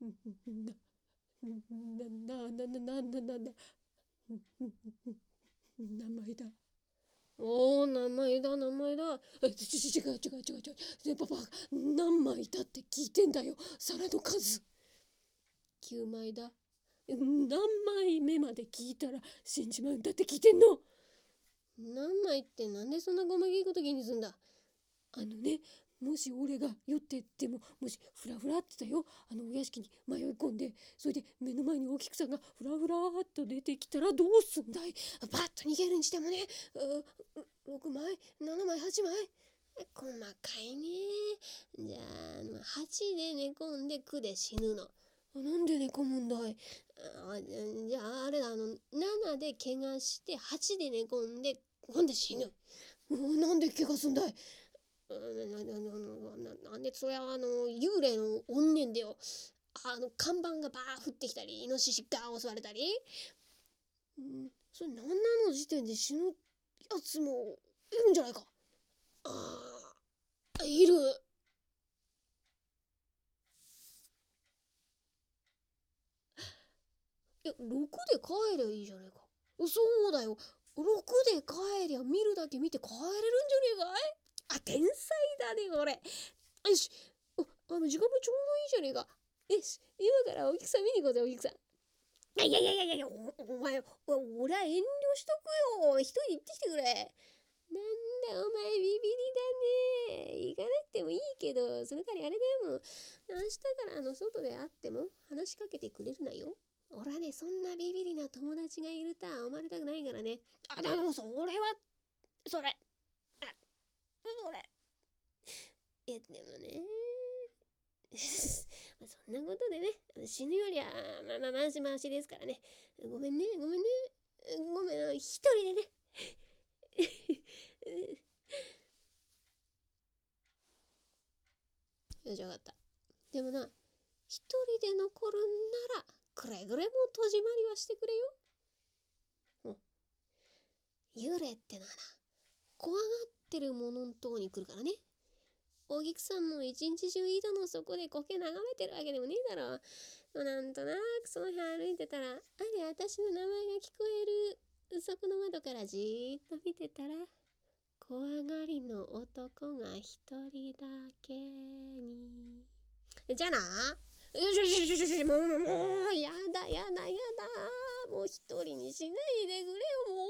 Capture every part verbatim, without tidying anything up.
な、な、な、な、な、な、な、な、名前だ。おー、名前だ、名前だ。え、ち、ち、違う、違う、違う、違う。ね、パパ、何枚だって聞いてんだよ。皿の数。きゅうまいだ。何枚目まで聞いたら死んじまうんだって聞いてんの。何枚ってなんでそんなごまぎいこと気にすんだ。あのね、もし俺が酔ってっても、もしフラフラってたよ、あのお屋敷に迷い込んで、それで目の前に大きくさんがフラフラーっと出てきたらどうすんだい。パッと逃げるにしてもね、ろくまい、ななまい、はちまい、細かいね。じゃあはちで寝込んできゅうで死ぬの。なんで寝込むんだい。あ、じゃああれだ、あのななで怪我してはちで寝込んで今度死ぬ。なんで怪我すんだい。なんでそれはあの幽霊の怨念だよ。あの看板がバー降ってきたり、イノシシガー襲われたり、うん、それなんなの時点で死ぬやつもいるんじゃないか。ああ、いる。いや、ろくで帰りゃいいじゃねえか。そうだよ、ろくで帰りゃ見るだけ見て帰れるんじゃねえかい。あ、天才だねこれ。よし、ああの時間もちょうどいいじゃねえか。よし、今からお菊さん見に行こうぜ、お菊さん。いやいやいやいやいや、お、お前、お、俺は遠慮しとくよ。一人で行ってきてくれ。なんだお前ビビりだね。行かなくてもいいけど、その代わりあれだよ、もう。明日からあの外で会っても話しかけてくれるなよ。俺はね、そんなビビりな友達がいるとは思われたくないからね。あ、でもそれは、それ、あ、それ。いや、でもね。まあそんなことでね、死ぬよりは、まあまあ、ましましですからね。ごめんね、ごめんね。ごめん、一人でね。よし、わかった。でもな、一人で残るんなら、くれぐれも戸締まりはしてくれよ。うん。幽霊ってのはな、怖がってるものんとこに来るからね。お菊さんも一日中井戸の底で苔眺めてるわけでもねえだろう。なんとなくその辺歩いてたら、あれ私の名前が聞こえる。そこの窓からじーっと見てたら、怖がりの男が一人だけに。じゃあな。よしよしよしよし、もう、もう、もう、やだやだやだ。もう一人にしないでくれよ、もう。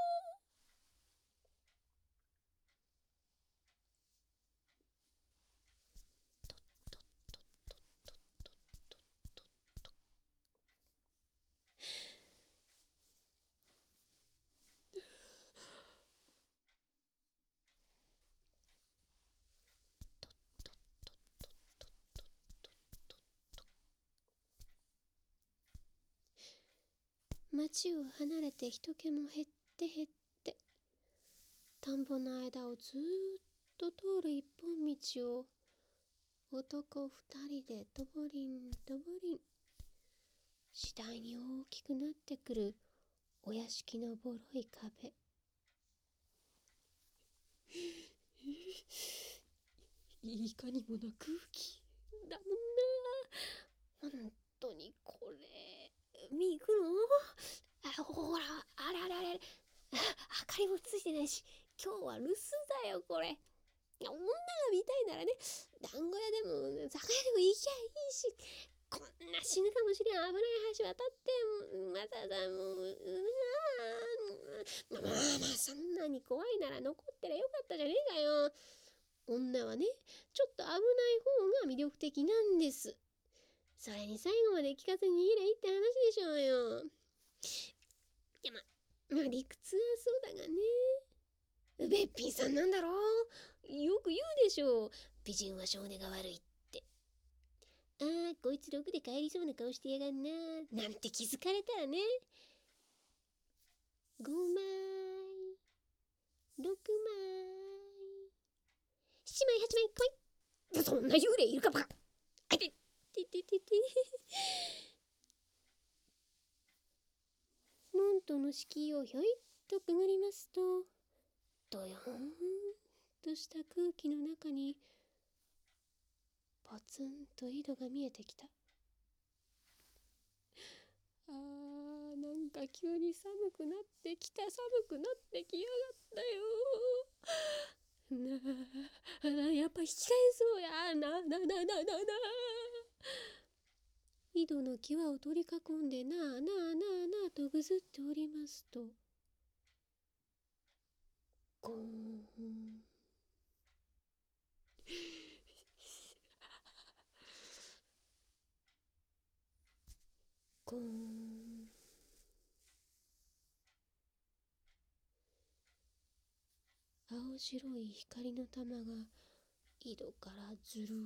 町を離れて人気も減って減って、田んぼの間をずーっと通る一本道を男二人でとぼりんとぼりん、次第に大きくなってくるお屋敷のボロい壁。いかにもな空気だもんな。本当にこれ見行くの。あ、ほら、あれあれあれあれ、明かりもついてないし、今日は留守だよこれ。女が見たいならね、団子屋でも酒屋でも行きゃいいし、こんな死ぬかもしれん危ない橋渡ってもわざわざもう、うまあまあまあ、そんなに怖いなら残ってりゃよかったじゃねえかよ。女はね、ちょっと危ない方が魅力的なんです。それに最後まで聞かずに逃げりゃいいって話でしょうよ。いや、ま、まあ理屈はそうだがね。べっぴんさんなんだろう。よく言うでしょう。美人は性根が悪いって。ああ、こいつろくで帰りそうな顔してやがんな。なんて気づかれたらね。ごまい、ろくまい、しちまい、はちまい、来い。そんな幽霊いるかバカ。あいて、てててて。門との敷居をひょいっとくぐりますと、ドヨーンとした空気の中にポツンと井戸が見えてきた。 なんか急に寒くなってきた、寒くなってきやがったよ。なあ、やっぱ引き返そうや。な、な、な、な、な、な。井戸の際を取り囲んで、なあなあなあなあとぐずっておりますと、ゴーン。ゴーン。青白い光の玉が井戸からずるー。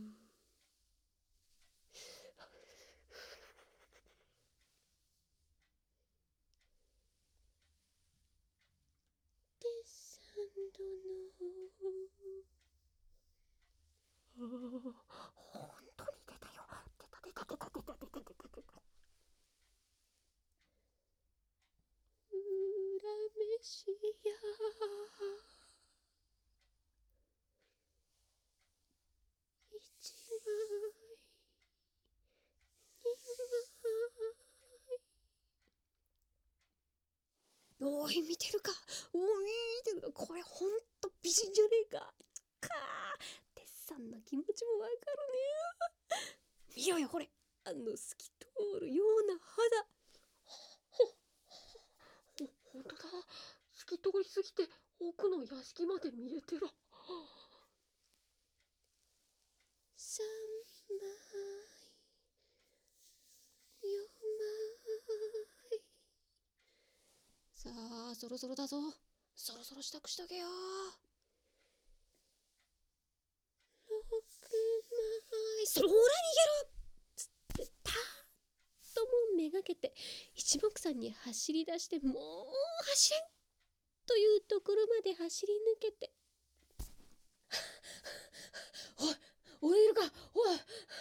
デッサン殿。ああ、本当に出たよ。出た出た出た出た出た出た出た。うらめしや一枚二枚。おい、見てるか。おい、見てるか。これほんと美人じゃねえか。かあ、デッサンの気持ちもわかるね。見ろよ、ほれ。あの透き通るような肌。ほ、ほ、ほんとだ。透き通りすぎて奥の屋敷まで見えてる。三枚、四枚。さあ、そろそろだぞ。そろそろ支度しとけよ。六枚。そら逃げろつってパーッともめがけて一目散に走り出して、もう走れんというところまで走り抜けて、おい、おいいるか、おい。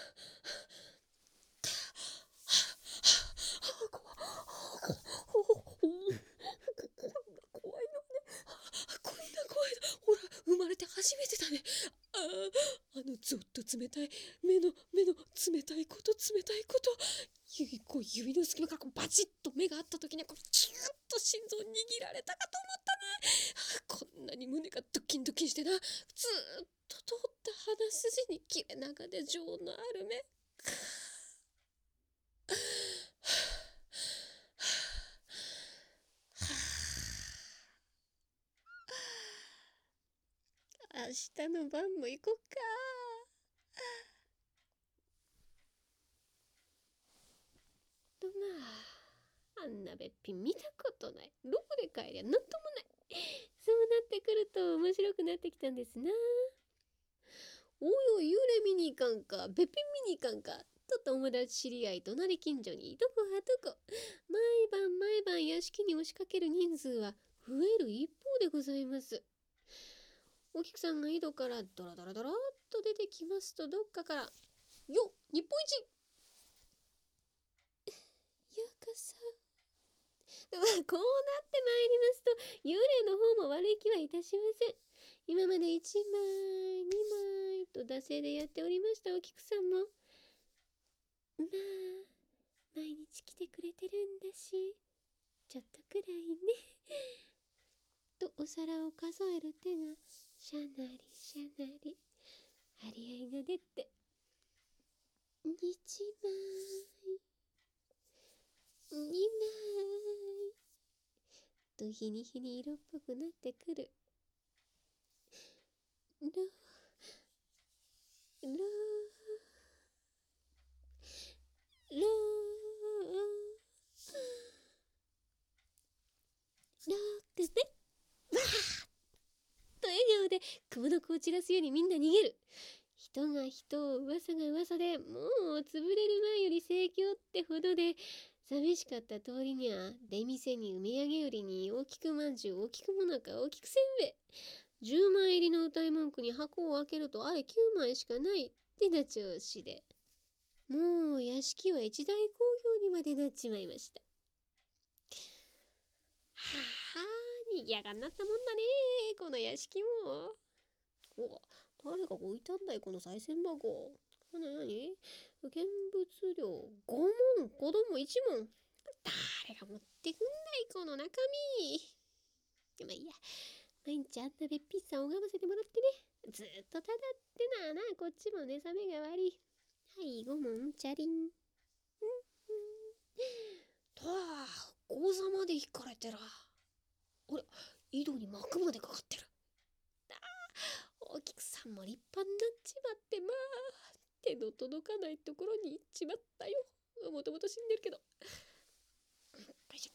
怖いのね。こんな怖いの。ほら、生まれて初めてだね。ああ、あのずっと冷たい目の目の冷たいこと冷たいこと。指こう指の隙間からこうバチッと目があった時にはこうキューッと心臓握られたかと思ったね。こんなに胸がドキンドキンしてな、ずーっと通った鼻筋に切れ長で情のある目。明日の晩も行こっか。とまあ、あんなべっぴん見たことない。どこで帰りゃなんともない。そうなってくると面白くなってきたんですな。おいおい、幽霊見に行かんか、べっぴん見に行かんかと友達知り合い隣近所にいとこはとこ、毎晩毎晩屋敷に押しかける人数は増える一方でございます。お菊さんが井戸からドラドラドラっと出てきますと、どっかから「よっ日本一!」やかさ。こうなってまいりますと、幽霊の方も悪い気はいたしません。今までいちまいにまいと惰性でやっておりましたお菊さんも、まあ毎日来てくれてるんだし、ちょっとくらいねとお皿を数える手がしゃなりしゃなり張り合いが出て、いちまいにまいと日に日に色っぽくなってくる。ろろろろくねわーと笑顔で雲の子を散らすようにみんな逃げる。人が人を噂が噂で、もう潰れる前より盛況ってほどで、寂しかった通りには出店に梅上げ売りに大きくまんじゅう、大きくもなか、大きくせんべい、じゅうまい入りの歌い文句に箱を開けるとあれきゅうまいしかないってな調子で、もう屋敷は一大興行にまでなっちまいました。はあ、にぎやかになったもんだね、この屋敷も。お、誰が置いたんだい、この賽銭箱。なになに、現物料ごもん、子供いちもん。誰誰が持ってくんだいこの中身。まあいいや、毎日あんなべっぴんさん拝ませてもらってね、ずっとただってなあな、こっちも寝覚めが悪い。はい、ごもんチャリン。うんうんとあ、講座まで引かれてら。あれ、井戸に膜までかかってる。ああ、お菊さんも立派になっちまって、まあ手の届かないところに行っちまったよ。もともと死んでるけど。よいしょ。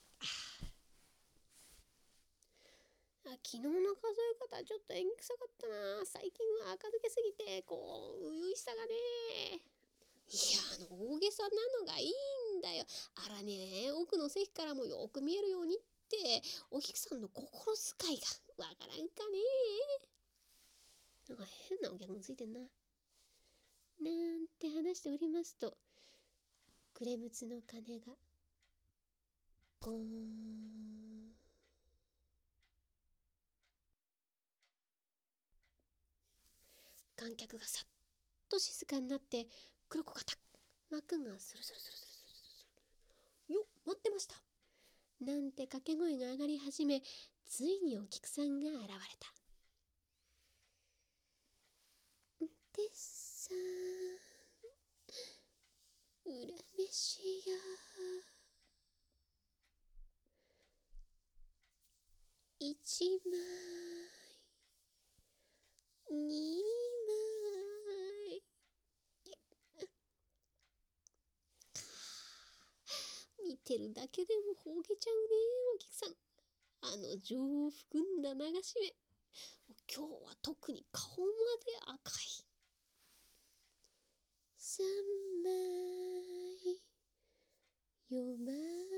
あ、昨日の数え方ちょっと縁起臭かったな。最近は垢抜けすぎてこう初々しさがね。いや、あの大げさなのがいいんだよ。あらね、奥の席からもよく見えるようにってお菊さんの心遣いがわからんかね。なんか変なお客もついてんな。なんて話しておりますと、クレムツの鐘がゴーン。観客がさっと静かになって、黒子がタッ、幕がスルスルスルスルスルスル。よっ、待ってました。なんて掛け声が上がり始め、ついにお菊さんが現れた。でさん、裏飯や一枚二枚。見てるだけでもほうげちゃうね、お菊さん。あの情を含んだ流し目。今日は特に顔まで赤い。三枚、四枚。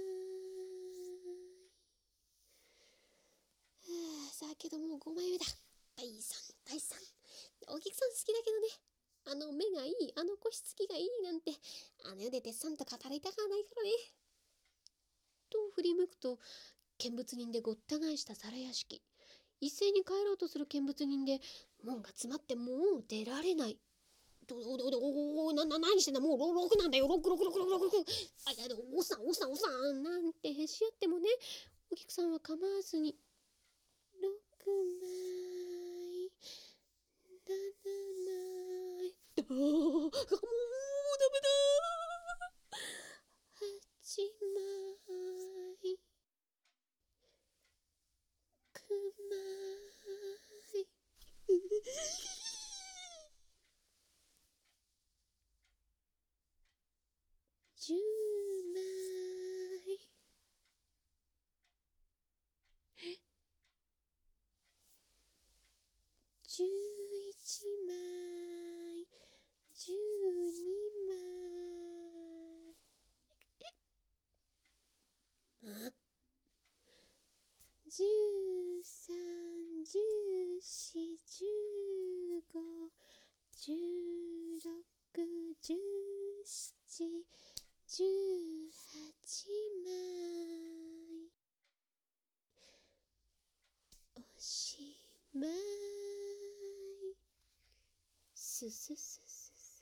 はあ、さあけどもうごまいめだ。第三、第三。お菊さん好きだけどね。あの目がいい、あの腰つきがいいなんて、あの世で鉄さんと語りたかないからね。と振り向くと、見物人でごった返した皿屋敷。一斉に帰ろうとする見物人で、門が詰まってもう出られない。どおどおどおおなな何してんだ、もうろくなんだよ、ろくろくろくろくろくろ。あ、いや、おっさんおっさんおっさんなんてへし合ってもね、お菊さんは構わずに、ろくまい、ななまい、ああ、もうダメだ。はちまい、くまい、じゅうまい、じゅういちまい、じゅうにまい、あ、じゅうさん、じゅうし、じゅうご、じゅうろく、じゅうしち、じゅうはちまい。おしまい。すすすすすす。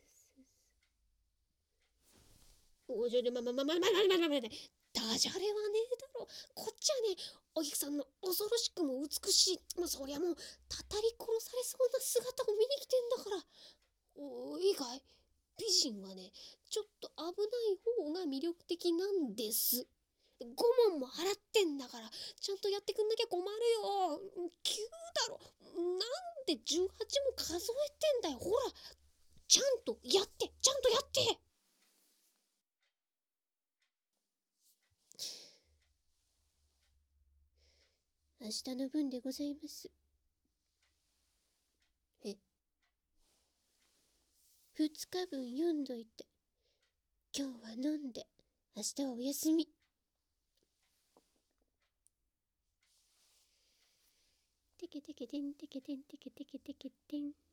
おじゃでまままままままままダジャレはねえだろ。こっちはね、お菊さんの恐ろしくも美しい、まあ、そりゃもうたたり殺されそうな姿を見に来てんだから。おいいかい、美人はね、ちょっと危ない方が魅力的なんです。ごもんも払ってんだから、ちゃんとやってくんなきゃ困るよ。きゅうだろ。なんでじゅうはちも数えてんだよ。ほら、ちゃんとやって、ちゃんとやって。明日の分でございます。え、二日分読んどいて。今日は飲んで、明日はお休み。てけてけてんてけてんてけてけてけてん。